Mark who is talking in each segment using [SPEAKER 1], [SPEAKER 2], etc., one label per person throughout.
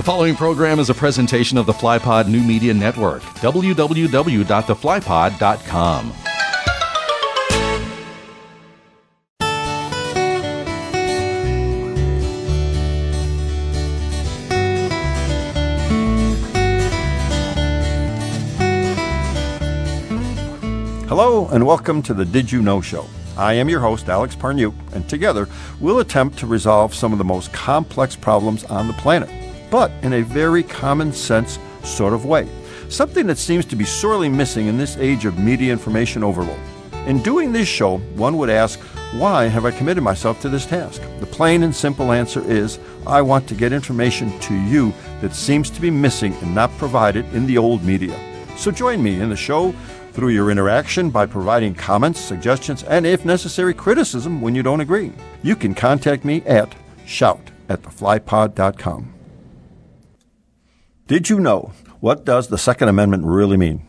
[SPEAKER 1] following program is a presentation of the FlyPod New Media Network, www.theflypod.com.
[SPEAKER 2] Hello and welcome to the Did You Know Show. I am your host, Alex Parnute, and together we'll attempt to resolve some of the most complex problems on the planet, but in a very common sense sort of way. Something that seems to be sorely missing in this age of media information overload. In doing this show, one would ask, why have I committed myself to this task? The plain and simple answer is, I want to get information to you that seems to be missing and not provided in the old media. So join me in the show through your interaction by providing comments, suggestions, and if necessary, criticism when you don't agree. You can contact me at shout@theflypod.com. Did you know? What does the Second Amendment really mean?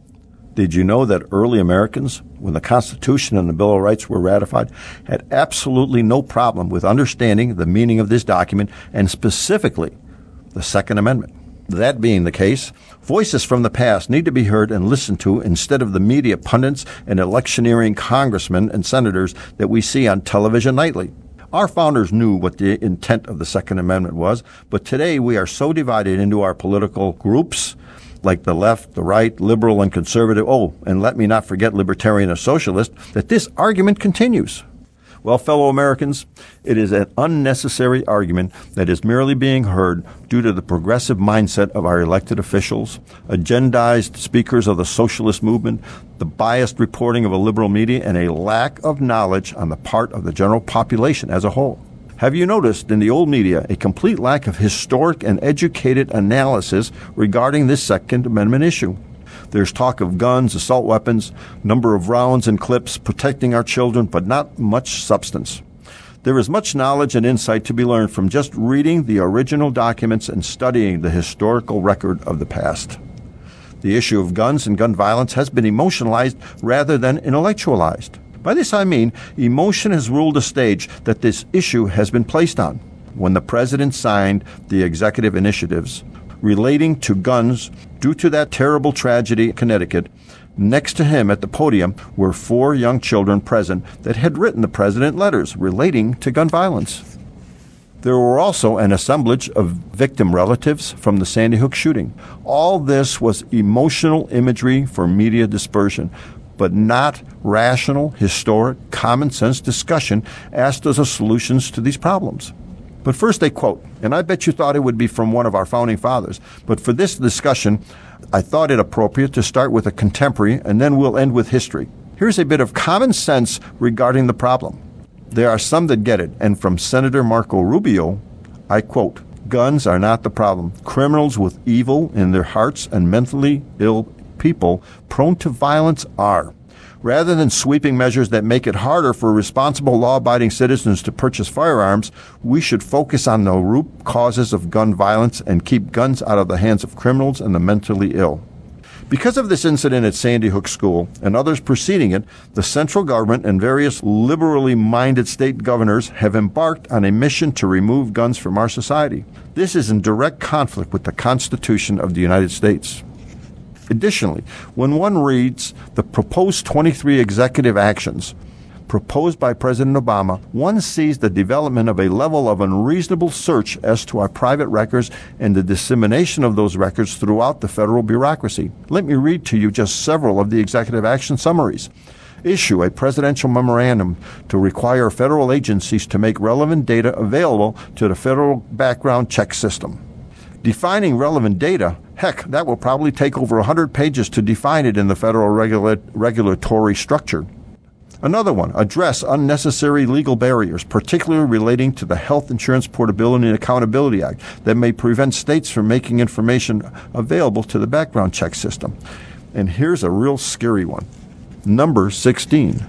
[SPEAKER 2] Did you know that early Americans, when the Constitution and the Bill of Rights were ratified, had absolutely no problem with understanding the meaning of this document and specifically the Second Amendment? That being the case, voices from the past need to be heard and listened to instead of the media pundits and electioneering congressmen and senators that we see on television nightly. Our founders knew what the intent of the Second Amendment was, but today we are so divided into our political groups, like the left, the right, liberal, and conservative, and let me not forget libertarian or socialist, that this argument continues. Well, fellow Americans, it is an unnecessary argument that is merely being heard due to the progressive mindset of our elected officials, agendized speakers of the socialist movement, the biased reporting of a liberal media, and a lack of knowledge on the part of the general population as a whole. Have you noticed in the old media a complete lack of historic and educated analysis regarding this Second Amendment issue? There's talk of guns, assault weapons, number of rounds and clips, protecting our children, but not much substance. There is much knowledge and insight to be learned from just reading the original documents and studying the historical record of the past. The issue of guns and gun violence has been emotionalized rather than intellectualized. By this I mean emotion has ruled the stage that this issue has been placed on. When the president signed the executive initiatives relating to guns due to that terrible tragedy in Connecticut, next to him at the podium were 4 young children present that had written the president letters relating to gun violence. There were also an assemblage of victim relatives from the Sandy Hook shooting. All this was emotional imagery for media dispersion, but not rational, historic, common-sense discussion asked as a solutions to these problems. But first a quote, and I bet you thought it would be from one of our founding fathers, but for this discussion, I thought it appropriate to start with a contemporary, and then we'll end with history. Here's a bit of common sense regarding the problem. There are some that get it, and from Senator Marco Rubio, I quote, "Guns are not the problem. Criminals with evil in their hearts and mentally ill people prone to violence are. Rather than sweeping measures that make it harder for responsible law-abiding citizens to purchase firearms, we should focus on the root causes of gun violence and keep guns out of the hands of criminals and the mentally ill." Because of this incident at Sandy Hook School and others preceding it, the central government and various liberally minded state governors have embarked on a mission to remove guns from our society. This is in direct conflict with the Constitution of the United States. Additionally, when one reads the proposed 23 executive actions proposed by President Obama, one sees the development of a level of unreasonable search as to our private records and the dissemination of those records throughout the federal bureaucracy. Let me read to you just several of the executive action summaries. Issue a presidential memorandum to require federal agencies to make relevant data available to the federal background check system. Defining relevant data, heck, that will probably take over 100 pages to define it in the federal regulatory structure. Another one, address unnecessary legal barriers, particularly relating to the Health Insurance Portability and Accountability Act, that may prevent states from making information available to the background check system. And here's a real scary one. Number 16.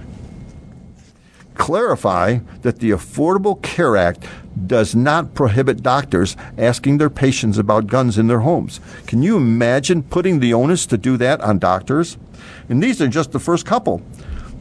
[SPEAKER 2] Clarify that the Affordable Care Act does not prohibit doctors asking their patients about guns in their homes. Can you imagine putting the onus to do that on doctors? And these are just the first couple.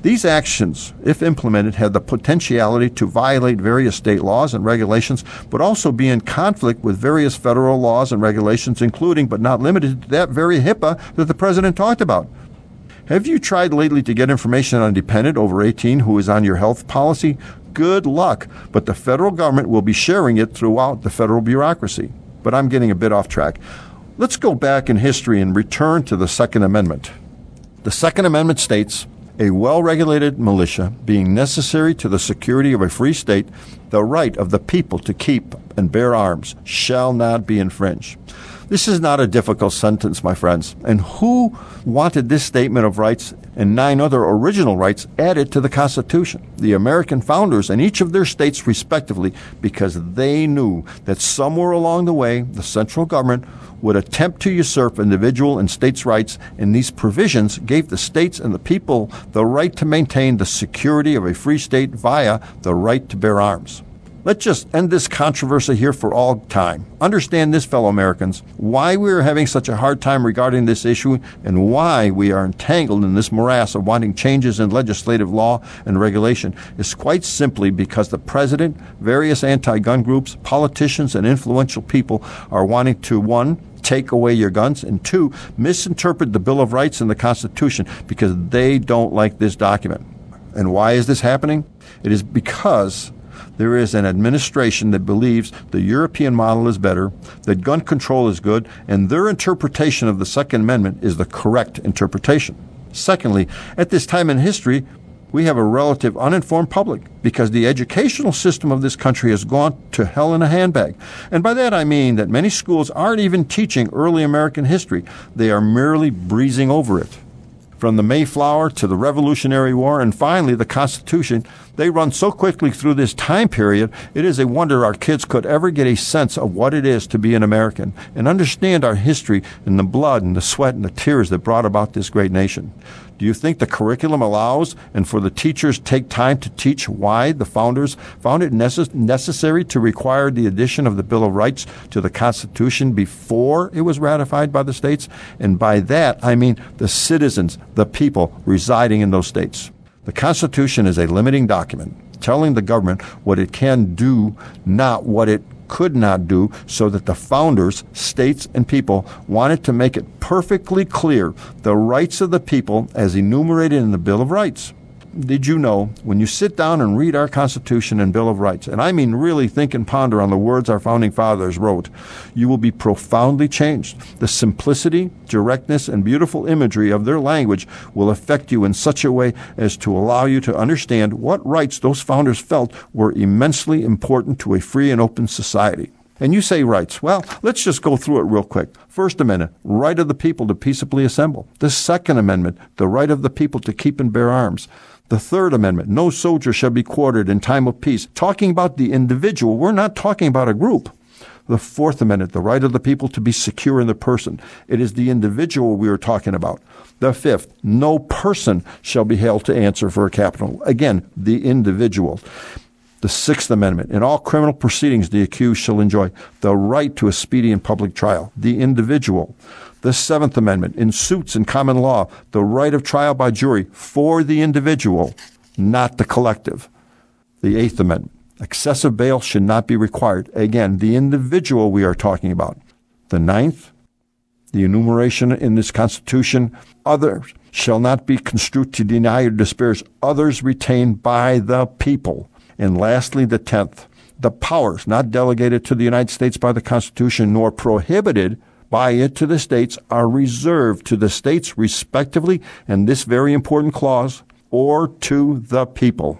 [SPEAKER 2] These actions, if implemented, have the potentiality to violate various state laws and regulations, but also be in conflict with various federal laws and regulations, including but not limited to that very HIPAA that the president talked about. Have you tried lately to get information on a dependent over 18 who is on your health policy? Good luck, but the federal government will be sharing it throughout the federal bureaucracy. But I'm getting a bit off track. Let's go back in history and return to the Second Amendment. The Second Amendment states, a well-regulated militia being necessary to the security of a free state, the right of the people to keep and bear arms shall not be infringed. This is not a difficult sentence, my friends. And who wanted this statement of rights and 9 other original rights added to the Constitution? The American founders in each of their states respectively, because they knew that somewhere along the way, the central government would attempt to usurp individual and states' rights, and these provisions gave the states and the people the right to maintain the security of a free state via the right to bear arms. Let's just end this controversy here for all time. Understand this, fellow Americans, why we are having such a hard time regarding this issue and why we are entangled in this morass of wanting changes in legislative law and regulation is quite simply because the president, various anti-gun groups, politicians, and influential people are wanting to, 1, take away your guns, and 2, misinterpret the Bill of Rights and the Constitution because they don't like this document. And why is this happening? It is because there is an administration that believes the European model is better, that gun control is good, and their interpretation of the Second Amendment is the correct interpretation. Secondly, at this time in history, we have a relative uninformed public because the educational system of this country has gone to hell in a handbag. And by that I mean that many schools aren't even teaching early American history. They are merely breezing over it. From the Mayflower to the Revolutionary War and finally the Constitution, they run so quickly through this time period, it is a wonder our kids could ever get a sense of what it is to be an American and understand our history and the blood and the sweat and the tears that brought about this great nation. Do you think the curriculum allows and for the teachers take time to teach why the founders found it necessary to require the addition of the Bill of Rights to the Constitution before it was ratified by the states? And by that, I mean the citizens, the people residing in those states. The Constitution is a limiting document telling the government what it can do, not what it could not do, so that the founders, states, and people wanted to make it perfectly clear the rights of the people as enumerated in the Bill of Rights. Did you know, when you sit down and read our Constitution and Bill of Rights, and I mean really think and ponder on the words our founding fathers wrote, you will be profoundly changed. The simplicity, directness, and beautiful imagery of their language will affect you in such a way as to allow you to understand what rights those founders felt were immensely important to a free and open society. And you say rights. Well, let's just go through it real quick. First Amendment, right of the people to peaceably assemble. The Second Amendment, the right of the people to keep and bear arms. The Third Amendment, no soldier shall be quartered in time of peace. Talking about the individual, we're not talking about a group. The Fourth Amendment, the right of the people to be secure in the person. It is the individual we are talking about. The Fifth, no person shall be held to answer for a capital. Again, the individual. The Sixth Amendment, in all criminal proceedings the accused shall enjoy the right to a speedy and public trial. The individual. The Seventh Amendment, in suits in common law, the right of trial by jury for the individual, not the collective. The Eighth Amendment, excessive bail should not be required. Again, the individual we are talking about. The Ninth, the enumeration in this Constitution, others shall not be construed to deny or disparage others retained by the people. And lastly, the 10th, the powers not delegated to the United States by the Constitution nor prohibited by it to the states are reserved to the states respectively, and this very important clause, or to the people.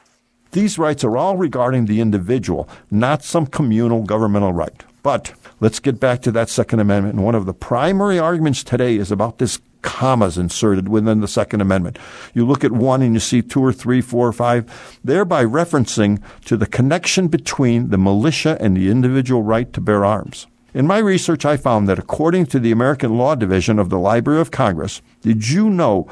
[SPEAKER 2] These rights are all regarding the individual, not some communal governmental right. But let's get back to that Second Amendment. And one of the primary arguments today is about this commas inserted within the Second Amendment. You look at 1 and you see 2 or 3, 4 or 5, thereby referencing to the connection between the militia and the individual right to bear arms. In my research, I found that according to the American Law Division of the Library of Congress, did you know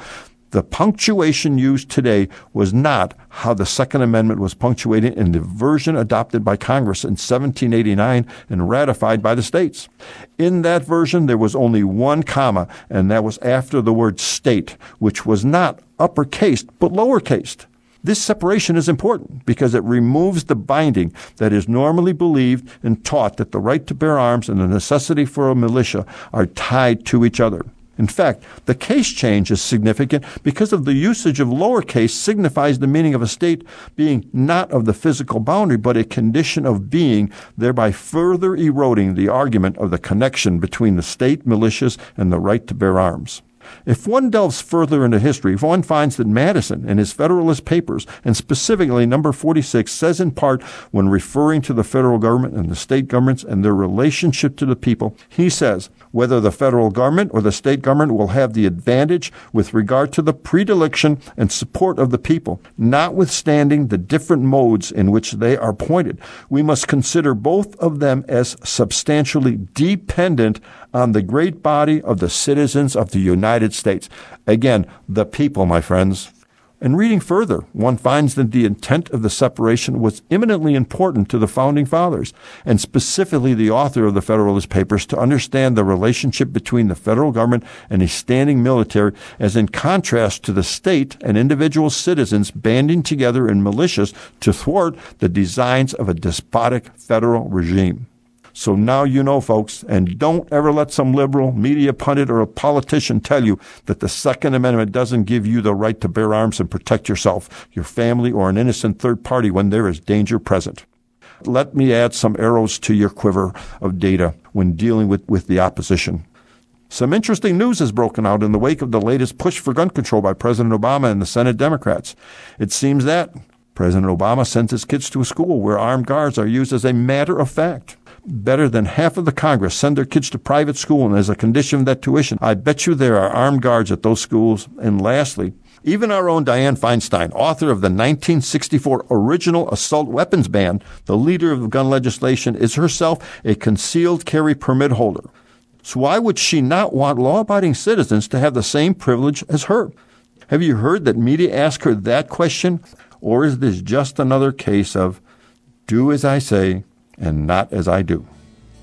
[SPEAKER 2] The punctuation used today was not how the Second Amendment was punctuated in the version adopted by Congress in 1789 and ratified by the states. In that version, there was only one comma, and that was after the word state, which was not uppercased, but lowercased. This separation is important because it removes the binding that is normally believed and taught that the right to bear arms and the necessity for a militia are tied to each other. In fact, the case change is significant because of the usage of lowercase signifies the meaning of a state being not of the physical boundary, but a condition of being, thereby further eroding the argument of the connection between the state militias and the right to bear arms. If one delves further into history, one finds that Madison, in his Federalist Papers, and specifically number 46, says in part, when referring to the federal government and the state governments and their relationship to the people, he says, whether the federal government or the state government will have the advantage with regard to the predilection and support of the people, notwithstanding the different modes in which they are appointed, we must consider both of them as substantially dependent on the great body of the citizens of the United States. Again, the people, my friends. And reading further, one finds that the intent of the separation was eminently important to the Founding Fathers, and specifically the author of the Federalist Papers, to understand the relationship between the federal government and a standing military as in contrast to the state and individual citizens banding together in militias to thwart the designs of a despotic federal regime. So now you know, folks, and don't ever let some liberal, media pundit, or a politician tell you that the Second Amendment doesn't give you the right to bear arms and protect yourself, your family, or an innocent third party when there is danger present. Let me add some arrows to your quiver of data when dealing with the opposition. Some interesting news has broken out in the wake of the latest push for gun control by President Obama and the Senate Democrats. It seems that President Obama sent his kids to a school where armed guards are used as a matter of fact. Better than half of the Congress send their kids to private school, and as a condition of that tuition, I bet you there are armed guards at those schools. And lastly, even our own Dianne Feinstein, author of the 1964 original assault weapons ban, the leader of gun legislation, is herself a concealed carry permit holder. So why would she not want law-abiding citizens to have the same privilege as her? Have you heard that media ask her that question? Or is this just another case of do as I say and not as I do?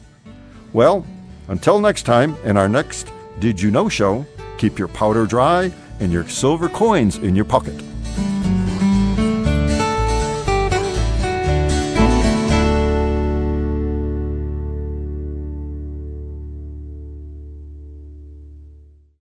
[SPEAKER 2] Well, until next time, in our next Did You Know show, keep your powder dry and your silver coins in your pocket.